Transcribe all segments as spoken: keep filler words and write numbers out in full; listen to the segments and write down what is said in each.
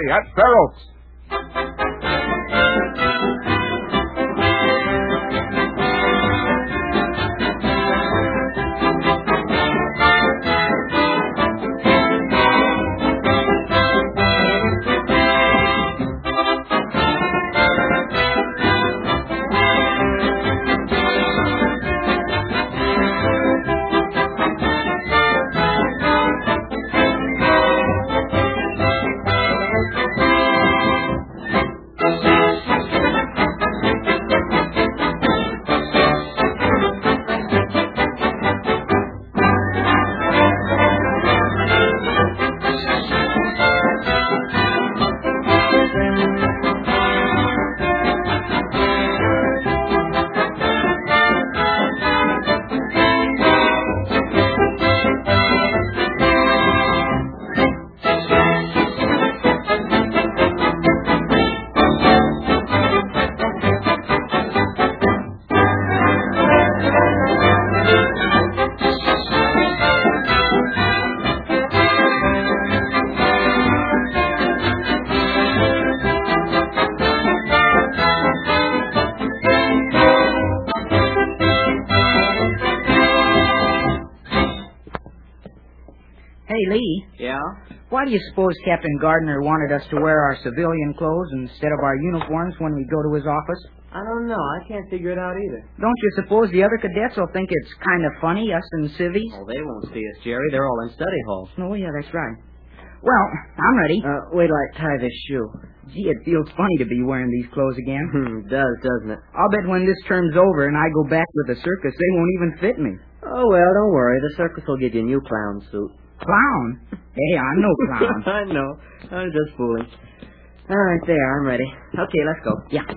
Jerry at Fair Oaks. Hey, Lee. Yeah? Why do you suppose Captain Gardner wanted us to wear our civilian clothes instead of our uniforms when we go to his office? I don't know. I can't figure it out either. Don't you suppose the other cadets will think it's kind of funny, us in civvies? Oh, they won't see us, Jerry. They're all in study hall. Oh, yeah, that's right. Well, I'm ready. Uh, wait till I tie this shoe. Gee, it feels funny to be wearing these clothes again. it does, doesn't it? I'll bet when this term's over and I go back with the circus, they won't even fit me. Oh, well, don't worry. The circus will give you a new clown suit. Clown? Hey, I'm no clown. I know. I'm just fooling. All right, there. I'm ready. Okay, let's go. Yeah.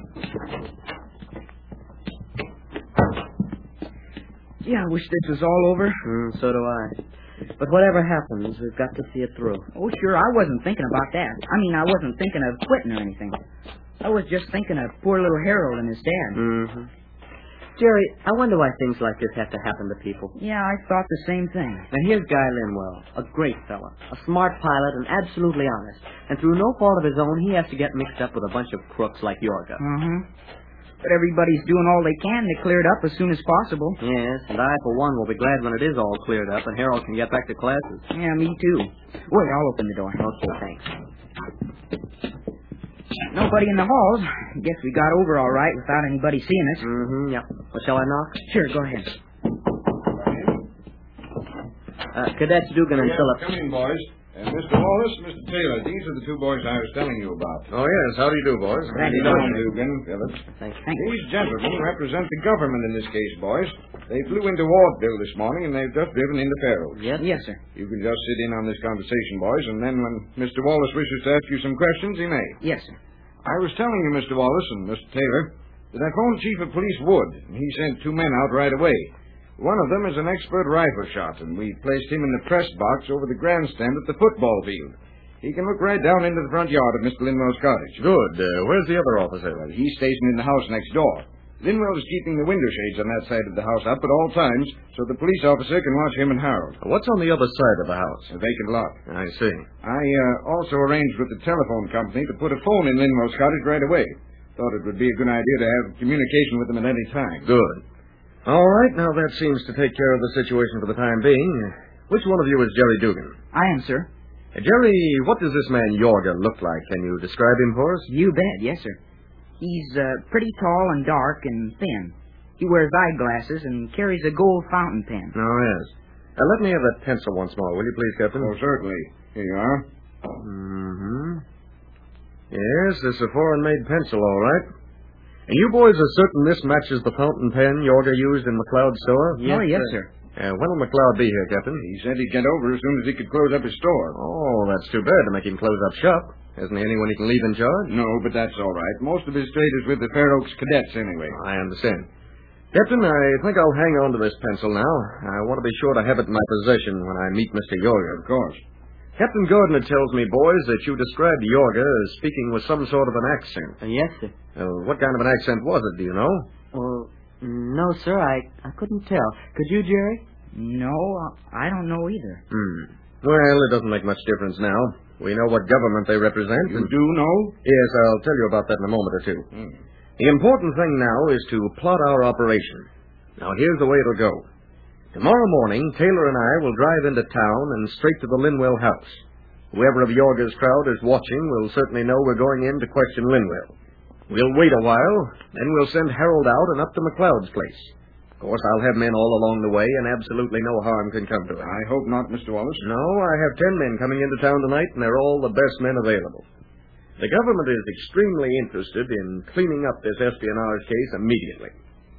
Yeah, I wish this was all over. Mm, so do I. But whatever happens, we've got to see it through. Oh, sure, I wasn't thinking about that. I mean, I wasn't thinking of quitting or anything. I was just thinking of poor little Harold and his dad. Mm-hmm. Jerry, I wonder why things like this have to happen to people. Yeah, I thought the same thing. Now, here's Guy Linwell, a great fella, a smart pilot and absolutely honest. And through no fault of his own, he has to get mixed up with a bunch of crooks like Yorga. Mm-hmm. But everybody's doing all they can to clear it up as soon as possible. Yes, and I, for one, will be glad when it is all cleared up and Harold can get back to classes. Yeah, me too. Wait, I'll open the door. Okay, thanks. Nobody in the halls. Guess we got over all right without anybody seeing us. Mm-hmm, yeah. Well, shall I knock? Sure, go ahead. Uh, Cadets Dugan and Yeah, Phillips. come in, boys. And Mister Wallace, Mister Taylor, these are the two boys I was telling you about. Oh, yes. How do you do, boys? How do you do? Dugan, Phillips. Thanks. These gentlemen represent the government in this case, boys. They flew into Wardville this morning, and they've just driven into Fair Oaks. Yes? Yes, sir. You can just sit in on this conversation, boys, and then when Mister Wallace wishes to ask you some questions, he may. Yes, sir. I was telling you, Mister Wallace and Mister Taylor, that I phoned Chief of Police Wood, and he sent two men out right away. One of them is an expert rifle shot, and we placed him in the press box over the grandstand at the football field. He can look right down into the front yard of Mister Linwell's cottage. Good. Uh, where's the other officer? Well, he's stationed in the house next door. Linwell is keeping the window shades on that side of the house up at all times, so the police officer can watch him and Harold. What's on the other side of the house? A vacant lot. I see. I uh, also arranged with the telephone company to put a phone in Linwell's cottage right away. Thought it would be a good idea to have communication with them at any time. Good. All right, now that seems to take care of the situation for the time being. Which one of you is Jerry Dugan? I am, sir. Uh, Jerry, what does this man Yorga look like? Can you describe him for us? You bet, yes, sir. He's uh, pretty tall and dark and thin. He wears eyeglasses and carries a gold fountain pen. Oh, yes. Uh, let me have that pencil once more, will you please, Captain? Oh, certainly. Here you are. Mm-hmm. Yes, this is a foreign-made pencil, all right. And you boys are certain this matches the fountain pen Yorga used in McLeod's store? Oh, yes, sir. Uh, when will McLeod be here, Captain? He said he'd get over as soon as he could close up his store. Oh, that's too bad to make him close up shop. Isn't there anyone he can leave in charge? No, but that's all right. Most of his trade is with the Fair Oaks cadets anyway. I understand. Captain, I think I'll hang on to this pencil now. I want to be sure to have it in my possession when I meet Mister Yorga. Of course. Captain Gardner tells me, boys, that you described Yorga as speaking with some sort of an accent. Uh, yes, sir. Uh, what kind of an accent was it, do you know? Well, no, sir. I, I couldn't tell. Could you, Jerry? No, I don't know either. Hmm. Well, it doesn't make much difference now. We know what government they represent. You and... do know? Yes, I'll tell you about that in a moment or two. Hmm. The important thing now is to plot our operation. Now, here's the way it'll go. Tomorrow morning, Taylor and I will drive into town and straight to the Linwell house. Whoever of Yorga's crowd is watching will certainly know we're going in to question Linwell. We'll wait a while, then we'll send Harold out and up to McLeod's place. Of course, I'll have men all along the way, and absolutely no harm can come to him. I hope not, Mister Wallace. No, I have ten men coming into town tonight, and they're all the best men available. The government is extremely interested in cleaning up this espionage case immediately.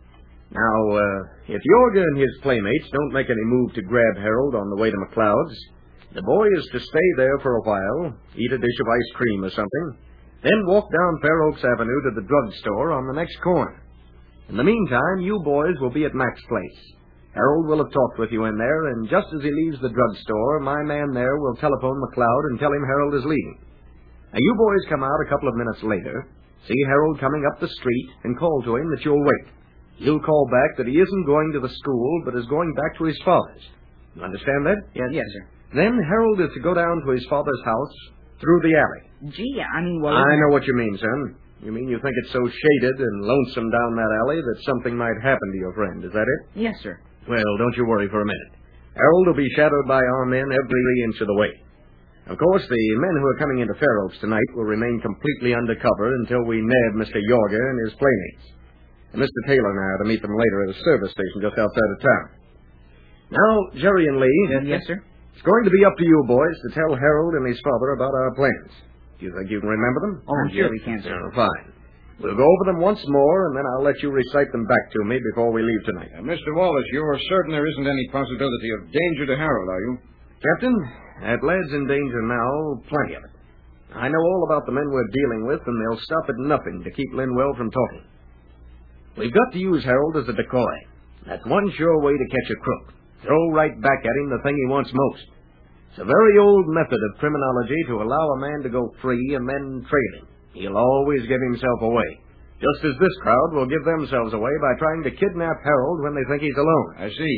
Now, uh, if Yorga and his playmates don't make any move to grab Harold on the way to McLeod's, the boy is to stay there for a while, eat a dish of ice cream or something, then walk down Fair Oaks Avenue to the drugstore on the next corner. In the meantime, you boys will be at Mac's place. Harold will have talked with you in there, and just as he leaves the drugstore, my man there will telephone McLeod and tell him Harold is leaving. Now, you boys come out a couple of minutes later, see Harold coming up the street, and call to him that you'll wait. He'll call back that he isn't going to the school, but is going back to his father's. You understand that? Yes, yes, sir. Then Harold is to go down to his father's house through the alley. Gee, I mean, well... I know what you mean, son. You mean you think it's so shaded and lonesome down that alley that something might happen to your friend, is that it? Yes, sir. Well, don't you worry for a minute. Harold will be shadowed by our men every inch of the way. Of course, the men who are coming into Fair Oaks tonight will remain completely undercover until we nab Mister Yorga and his playmates. And Mister Taylor and I are to meet them later at a service station just outside of town. Now, Jerry and Lee... Yes, yes, sir. It's going to be up to you boys to tell Harold and his father about our plans. Do you think you can remember them? Oh, I'm sure we can, sir. Oh, fine. We'll go over them once more, and then I'll let you recite them back to me before we leave tonight. Uh, Mister Wallace, you're certain there isn't any possibility of danger to Harold, are you? Captain, that lad's in danger now, plenty of it. I know all about the men we're dealing with, and they'll stop at nothing to keep Linwell from talking. We've got to use Harold as a decoy. That's one sure way to catch a crook. Throw right back at him the thing he wants most. It's a very old method of criminology to allow a man to go free and then trail him. He'll always give himself away, just as this crowd will give themselves away by trying to kidnap Harold when they think he's alone. I see.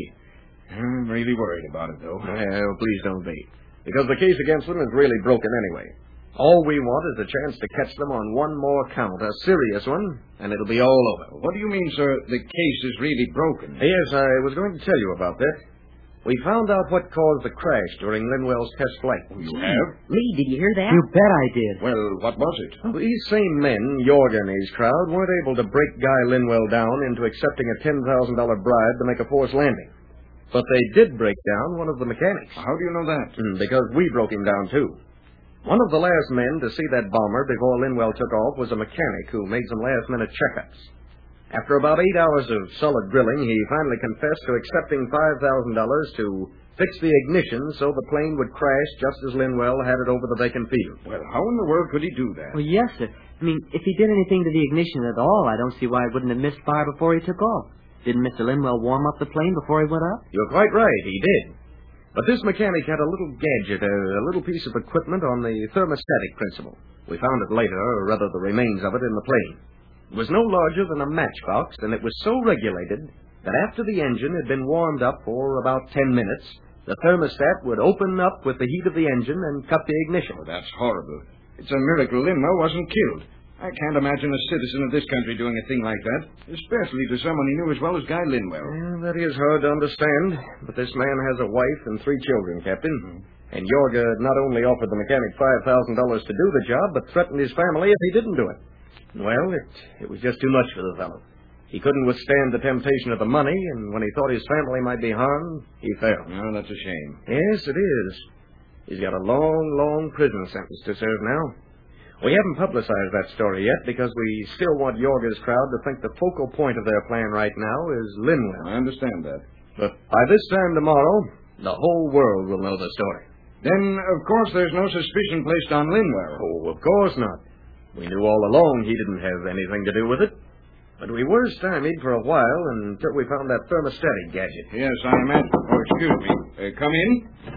I'm really worried about it, though. Well, please don't be, because the case against them is really broken anyway. All we want is a chance to catch them on one more count, a serious one, and it'll be all over. What do you mean, sir, the case is really broken? Yes, I was going to tell you about that. We found out what caused the crash during Linwell's test flight. Oh, you have? Lee, did you hear that? You bet I did. Well, what was it? Well, these same men, Yorga and his crowd, weren't able to break Guy Linwell down into accepting a ten thousand dollars bribe to make a forced landing. But they did break down one of the mechanics. How do you know that? Mm, because we broke him down, too. One of the last men to see that bomber before Linwell took off was a mechanic who made some last-minute checkups. After about eight hours of solid drilling, he finally confessed to accepting five thousand dollars to fix the ignition so the plane would crash just as Linwell had it over the vacant field. Well, how in the world could he do that? Well, yes, sir. I mean, if he did anything to the ignition at all, I don't see why it wouldn't have missed fire before he took off. Didn't Mister Linwell warm up the plane before he went up? You're quite right, he did. But this mechanic had a little gadget, a, a little piece of equipment on the thermostatic principle. We found it later, or rather the remains of it, in the plane. It was no larger than a matchbox, and it was so regulated that after the engine had been warmed up for about ten minutes, the thermostat would open up with the heat of the engine and cut the ignition. Oh, that's horrible. It's a miracle Linwell wasn't killed. I can't imagine a citizen of this country doing a thing like that, especially to someone he knew as well as Guy Linwell. Well, that is hard to understand, but this man has a wife and three children, Captain. Mm-hmm. And Yorga not only offered the mechanic five thousand dollars to do the job, but threatened his family if he didn't do it. Well, it, it was just too much for the fellow. He couldn't withstand the temptation of the money, and when he thought his family might be harmed, he fell. Oh, that's a shame. Yes, it is. He's got a long, long prison sentence to serve now. We haven't publicized that story yet because we still want Yorga's crowd to think the focal point of their plan right now is Linwell. I understand that. But by this time tomorrow, the whole world will know the story. Then, of course, there's no suspicion placed on Linwell. Oh, of course not. We knew all along he didn't have anything to do with it. But we were stymied for a while until we found that thermostatic gadget. Yes, I imagine. Oh, excuse me. Uh, come in.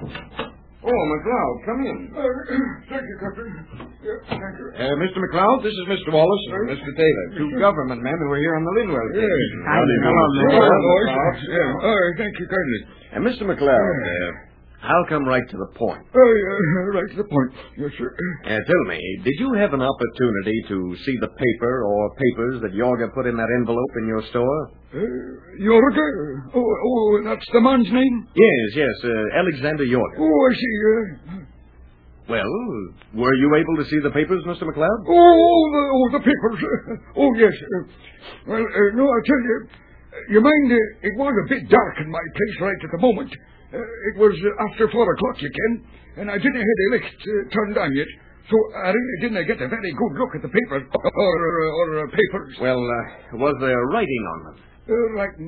Oh, McLeod, come in. Uh, thank you, Captain. Yeah, thank you. Uh, Mister McLeod, this is Mister Wallace and Mister Taylor, two government men who are here on the Linwell case. Yes. How do you know? Hello, boys. Yeah. Oh, thank you kindly. And Mister McLeod, uh, I'll come right to the point. Uh, uh, right to the point. Yes, sir. Uh, tell me, did you have an opportunity to see the paper or papers that Yorga put in that envelope in your store? Uh, Yorga? Oh, oh, that's the man's name? Yes, yes, uh, Alexander Yorga. Oh, I see. Uh, Well, were you able to see the papers, Mister McLeod? oh, the, oh, the papers. Uh, oh, yes. Uh, well, uh, no, I'll tell you. You mind, uh, it was a bit dark in my place right at the moment. Uh, it was uh, after four o'clock, you can, and I didn't have the light uh, turned on yet, so I really didn't get a very good look at the papers or, or uh, papers. Well, uh, was there writing on them? Uh, writing.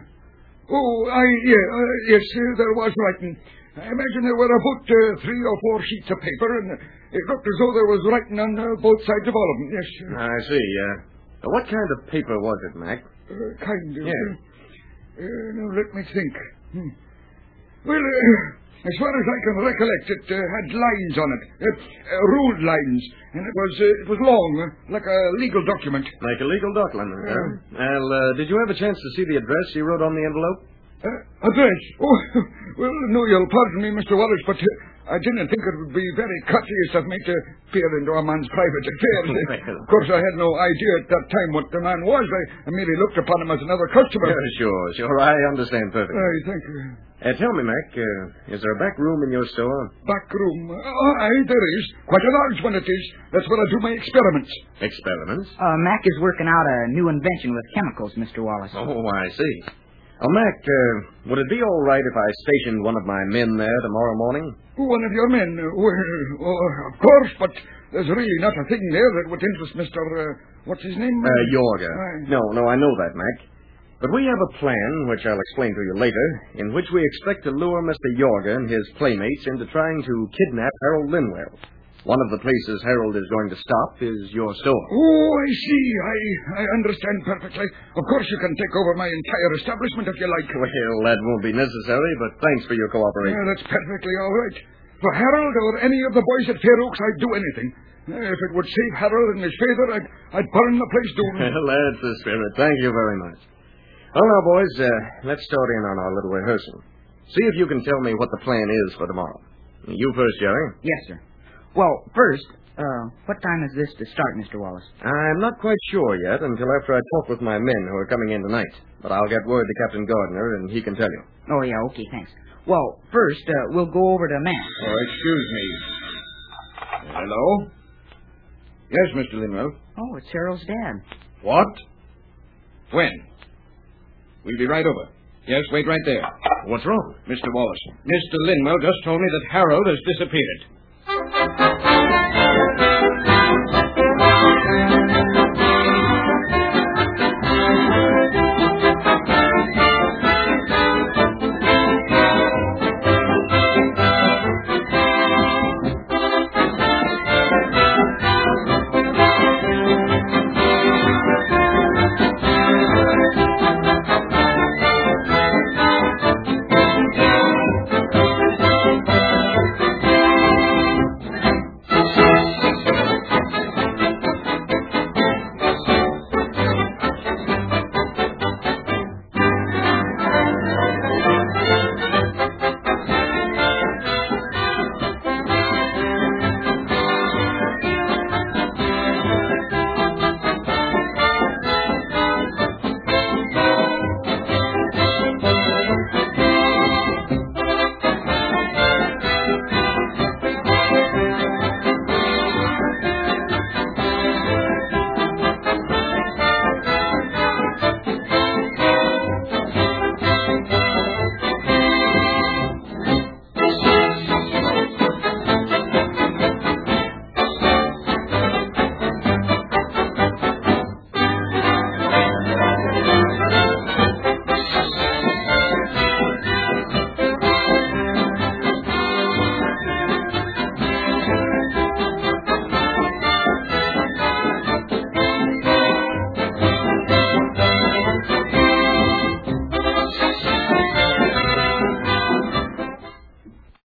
Uh, oh, I yeah, uh, yes, uh, there was writing. I imagine there were about uh, three or four sheets of paper, and uh, it looked as though there was writing on uh, both sides of all of them. Yes. Uh, I see. Uh, what kind of paper was it, Mac? uh, kind of. Yeah. Uh, uh, now let me think. Hmm. Well, uh, as far as I can recollect, it uh, had lines on it, uh, uh, ruled lines, and it was uh, it was long, uh, like a legal document. Like a legal document. Yeah. Huh? Well, uh, did you have a chance to see the address he wrote on the envelope? Uh, address? Oh, well, no, you'll pardon me, Mister Wallace, but uh, I didn't think it would be very courteous of me to peer into a man's private affairs. Of course, I had no idea at that time what the man was. I, I merely looked upon him as another customer. Yeah, sure, sure. I understand perfectly. Aye, thank you. Uh, tell me, Mac, uh, is there a back room in your store? Back room? Uh, aye, there is. Quite a large one it is. That's where I do my experiments. Experiments? Uh, Mac is working out a new invention with chemicals, Mister Wallace. Oh, I see. Oh, Mac, uh, would it be all right if I stationed one of my men there tomorrow morning? One of your men? Uh, well, oh, of course, but there's really not a thing there that would interest Mister Uh, what's his name? Uh, Yorga. Aye. No, no, I know that, Mac. But we have a plan, which I'll explain to you later, in which we expect to lure Mister Yorga and his playmates into trying to kidnap Harold Linwell. One of the places Harold is going to stop is your store. Oh, I see. I I understand perfectly. Of course, you can take over my entire establishment if you like. Well, that won't be necessary, but thanks for your cooperation. Yeah, that's perfectly all right. For Harold or any of the boys at Fair Oaks, I'd do anything. Uh, If it would save Harold and his father, I'd, I'd burn the place down. Well, that's the spirit. Thank you very much. Well, now, boys, uh, let's start in on our little rehearsal. See if you can tell me what the plan is for tomorrow. You first, Jerry. Yes, sir. Well, first, uh, what time is this to start, Mister Wallace? I'm not quite sure yet until after I talk with my men who are coming in tonight. But I'll get word to Captain Gardner, and he can tell you. Oh, yeah, okay, thanks. Well, first, uh, we'll go over to Mac. Oh, excuse me. Hello? Yes, Mister Linwell. Oh, it's Harold's dad. What? When? We'll be right over. Yes, wait right there. What's wrong? Mister Wallace, Mister Linwell just told me that Harold has disappeared.